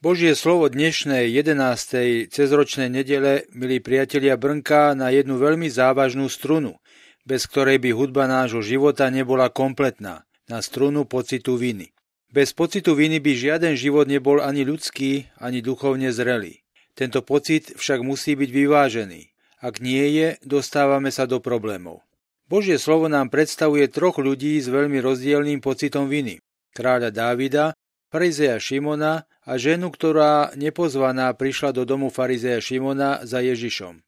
Božie slovo dnešnej 11. cezročnej nedele, milí priatelia, brnká na jednu veľmi závažnú strunu, bez ktorej by hudba nášho života nebola kompletná, na strunu pocitu viny. Bez pocitu viny by žiaden život nebol ani ľudský, ani duchovne zrelý. Tento pocit však musí byť vyvážený. Ak nie je, dostávame sa do problémov. Božie slovo nám predstavuje troch ľudí s veľmi rozdielnym pocitom viny. Kráľa Dávida, farizeja Šimona a ženu, ktorá nepozvaná prišla do domu farizeja Šimona za Ježišom.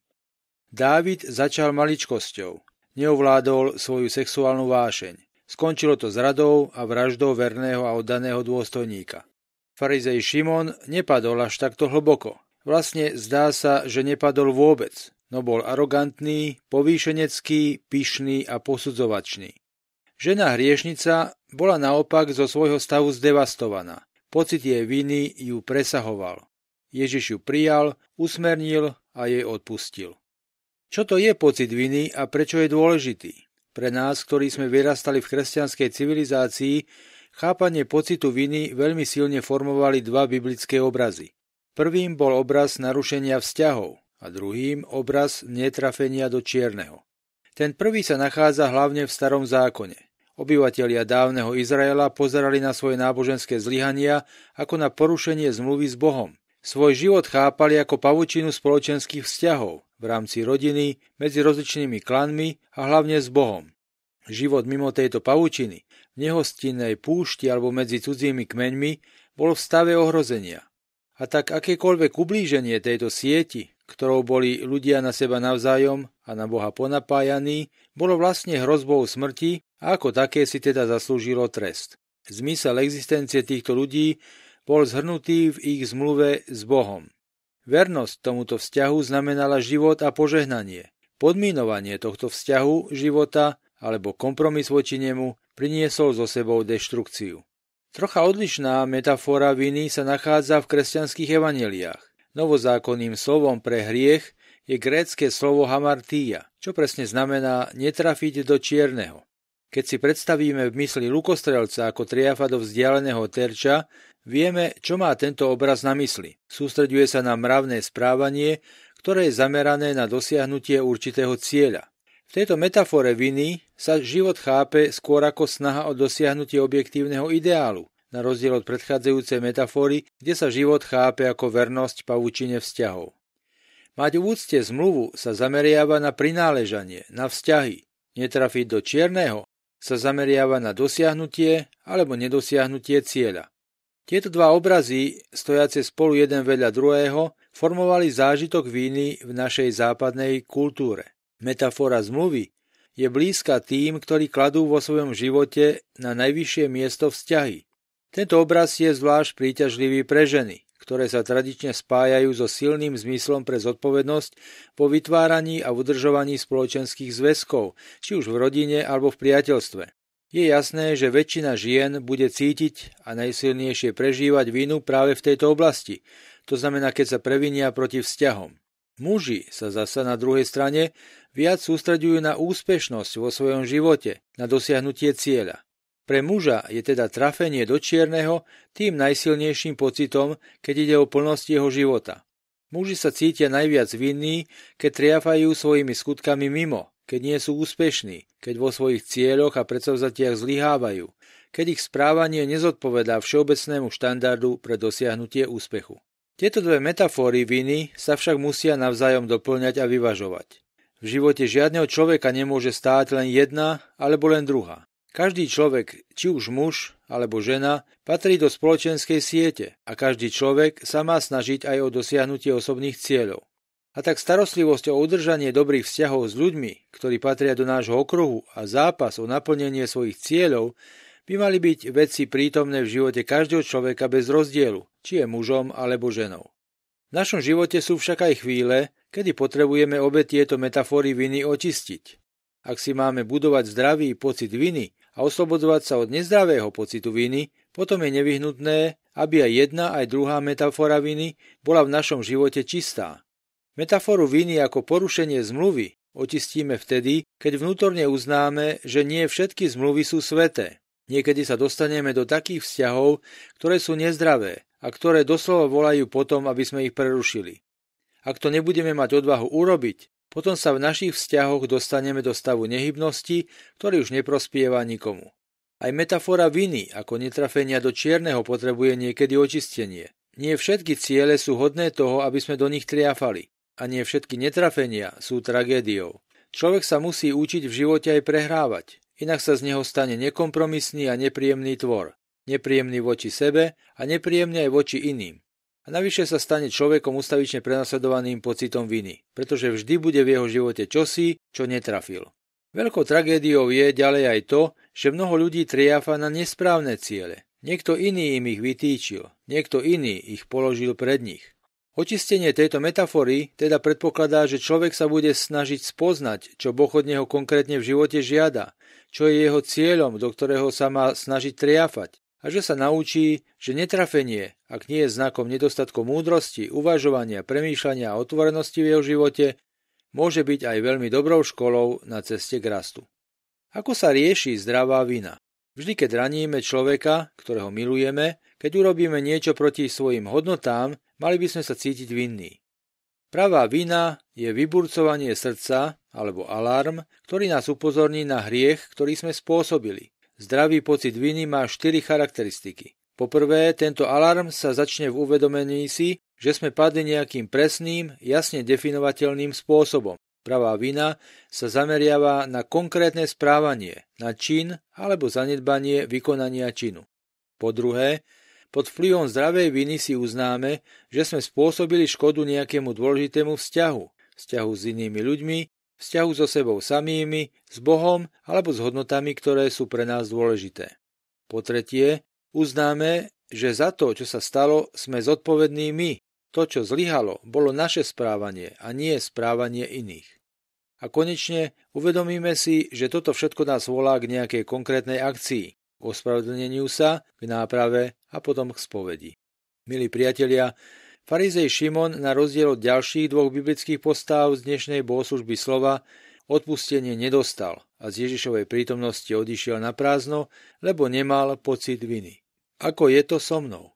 Dávid začal maličkosťou. Neovládol svoju sexuálnu vášeň. Skončilo to zradou a vraždou verného a oddaného dôstojníka. Farizej Šimon nepadol až takto hlboko. Vlastne zdá sa, že nepadol vôbec, no bol arogantný, povýšenecký, pyšný a posudzovačný. Žena hriešnica bola naopak zo svojho stavu zdevastovaná. Pocit jej viny ju presahoval. Ježiš ju prijal, usmernil a jej odpustil. Čo to je pocit viny a prečo je dôležitý? Pre nás, ktorí sme vyrastali v kresťanskej civilizácii, chápanie pocitu viny veľmi silne formovali dva biblické obrazy. Prvým bol obraz narušenia vzťahov a druhým obraz netrafenia do čierneho. Ten prvý sa nachádza hlavne v Starom zákone. Obyvatelia dávneho Izraela pozerali na svoje náboženské zlyhania ako na porušenie zmluvy s Bohom. Svoj život chápali ako pavučinu spoločenských vzťahov v rámci rodiny, medzi rozličnými klanmi a hlavne s Bohom. Život mimo tejto pavučiny, v nehostinnej púšti alebo medzi cudzími kmeňmi, bol v stave ohrozenia. A tak akékoľvek ublíženie tejto sieti, ktorou boli ľudia na seba navzájom a na Boha ponapájaní, bolo vlastne hrozbou smrti a ako také si teda zaslúžilo trest. Zmysel existencie týchto ľudí bol zhrnutý v ich zmluve s Bohom. Vernosť tomuto vzťahu znamenala život a požehnanie. Podmínovanie tohto vzťahu, života alebo kompromis voči nemu priniesol so sebou deštrukciu. Trocha odlišná metafora viny sa nachádza v kresťanských evanjeliách. Novozákonným slovom pre hriech je grécke slovo hamartia, čo presne znamená netrafiť do čierneho. Keď si predstavíme v mysli lukostrelca ako triafa do vzdialeného terča, vieme, čo má tento obraz na mysli. Sústreďuje sa na mravné správanie, ktoré je zamerané na dosiahnutie určitého cieľa. V tejto metafore viny sa život chápe skôr ako snaha o dosiahnutie objektívneho ideálu, na rozdiel od predchádzajúcej metafory, kde sa život chápe ako vernosť pavučine vzťahov. Mať v úcte zmluvu sa zameriava na prináležanie, na vzťahy. Netrafiť do čierneho sa zameriava na dosiahnutie alebo nedosiahnutie cieľa. Tieto dva obrazy, stojace spolu jeden vedľa druhého, formovali zážitok viny v našej západnej kultúre. Metafora zmluvy je blízka tým, ktorí kladú vo svojom živote na najvyššie miesto vzťahy. Tento obraz je zvlášť príťažlivý pre ženy, ktoré sa tradične spájajú so silným zmyslom pre zodpovednosť po vytváraní a udržovaní spoločenských zväzkov, či už v rodine alebo v priateľstve. Je jasné, že väčšina žien bude cítiť a najsilnejšie prežívať vinu práve v tejto oblasti, to znamená, keď sa previnia proti vzťahom. Muži sa zasa na druhej strane viac sústreďujú na úspešnosť vo svojom živote, na dosiahnutie cieľa. Pre muža je teda trafenie do čierneho tým najsilnejším pocitom, keď ide o plnosť jeho života. Muži sa cítia najviac vinní, keď triafajú svojimi skutkami mimo, keď nie sú úspešní, keď vo svojich cieľoch a predsavzatiach zlyhávajú, keď ich správanie nezodpovedá všeobecnému štandardu pre dosiahnutie úspechu. Tieto dve metafóry viny sa však musia navzájom doplňať a vyvažovať. V živote žiadneho človeka nemôže stáť len jedna alebo len druhá. Každý človek, či už muž alebo žena, patrí do spoločenskej siete a každý človek sa má snažiť aj o dosiahnutie osobných cieľov. A tak starostlivosť o udržanie dobrých vzťahov s ľuďmi, ktorí patria do nášho okruhu, a zápas o naplnenie svojich cieľov by mali byť veci prítomné v živote každého človeka bez rozdielu, či je mužom alebo ženou. V našom živote sú však aj chvíle, kedy potrebujeme obe tieto metafóry viny očistiť. Ak si máme budovať zdravý pocit viny a oslobodzovať sa od nezdravého pocitu viny, potom je nevyhnutné, aby aj jedna, aj druhá metafora viny bola v našom živote čistá. Metaforu viny ako porušenie zmluvy očistíme vtedy, keď vnútorne uznáme, že nie všetky zmluvy sú sväté. Niekedy sa dostaneme do takých vzťahov, ktoré sú nezdravé a ktoré doslova volajú potom, aby sme ich prerušili. Ak to nebudeme mať odvahu urobiť, potom sa v našich vzťahoch dostaneme do stavu nehybnosti, ktorý už neprospieva nikomu. Aj metafora viny ako netrafenia do čierneho potrebuje niekedy očistenie. Nie všetky ciele sú hodné toho, aby sme do nich triafali. A nie všetky netrafenia sú tragédiou. Človek sa musí učiť v živote aj prehrávať, inak sa z neho stane nekompromisný a nepríjemný tvor. Nepríjemný voči sebe a nepríjemný aj voči iným. A navyše sa stane človekom ustavične prenasledovaným pocitom viny, pretože vždy bude v jeho živote čosi, čo netrafil. Veľkou tragédiou je ďalej aj to, že mnoho ľudí triafa na nesprávne ciele. Niekto iný im ich vytýčil, niekto iný ich položil pred nich. Očistenie tejto metafory teda predpokladá, že človek sa bude snažiť spoznať, čo Boh od neho konkrétne v živote žiada, čo je jeho cieľom, do ktorého sa má snažiť triafať. A že sa naučí, že netrafenie, ak nie je znakom nedostatku múdrosti, uvažovania, premýšľania a otvorenosti v jeho živote, môže byť aj veľmi dobrou školou na ceste k rastu. Ako sa rieši zdravá vina? Vždy, keď raníme človeka, ktorého milujeme, keď urobíme niečo proti svojim hodnotám, mali by sme sa cítiť vinní. Pravá vina je vyburcovanie srdca alebo alarm, ktorý nás upozorní na hriech, ktorý sme spôsobili. Zdravý pocit viny má 4 charakteristiky. Po prvé, tento alarm sa začne v uvedomení si, že sme padli nejakým presným, jasne definovateľným spôsobom. Pravá vina sa zameriava na konkrétne správanie, na čin alebo zanedbanie vykonania činu. Po druhé, pod vplyvom zdravej viny si uznáme, že sme spôsobili škodu nejakému dôležitému vzťahu s inými ľuďmi, vzťahu so sebou samými, s Bohom alebo s hodnotami, ktoré sú pre nás dôležité. Po tretie, uznáme, že za to, čo sa stalo, sme zodpovední my. To, čo zlyhalo, bolo naše správanie a nie správanie iných. A konečne uvedomíme si, že toto všetko nás volá k nejakej konkrétnej akcii, k ospravedlneniu sa, k náprave a potom k spovedi. Milí priatelia, farizej Šimon na rozdiel od ďalších 2 biblických postáv z dnešnej bohoslužby slova odpustenie nedostal a z Ježišovej prítomnosti odišiel na prázdno, lebo nemal pocit viny. Ako je to so mnou?